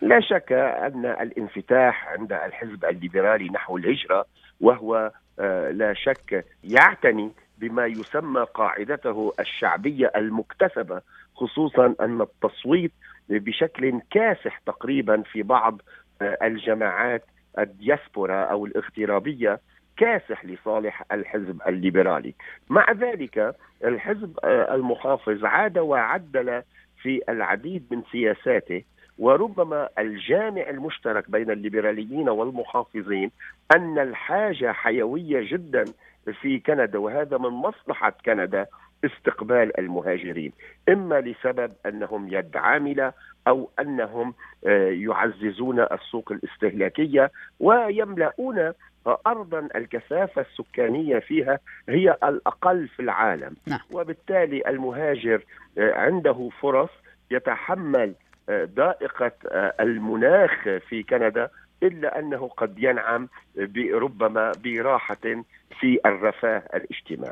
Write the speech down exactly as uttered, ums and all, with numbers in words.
لا شك أن الانفتاح عند الحزب الليبرالي نحو الهجرة، وهو لا شك يعتني بما يسمى قاعدته الشعبية المكتسبة، خصوصا أن التصويت بشكل كاسح تقريبا في بعض الجماعات الدياسبورا أو الاغترابية كاسح لصالح الحزب الليبرالي. مع ذلك الحزب المحافظ عاد وعدل في العديد من سياساته، وربما الجامع المشترك بين الليبراليين والمحافظين أن الحاجة حيوية جدا في كندا، وهذا من مصلحة كندا استقبال المهاجرين، إما لسبب أنهم يد عاملة أو أنهم يعززون السوق الاستهلاكية ويملؤون أرضا الكثافة السكانية فيها هي الأقل في العالم. وبالتالي المهاجر عنده فرص يتحمل ضائقة المناخ في كندا، إلا أنه قد ينعم ربما براحة في الرفاه الاجتماعي.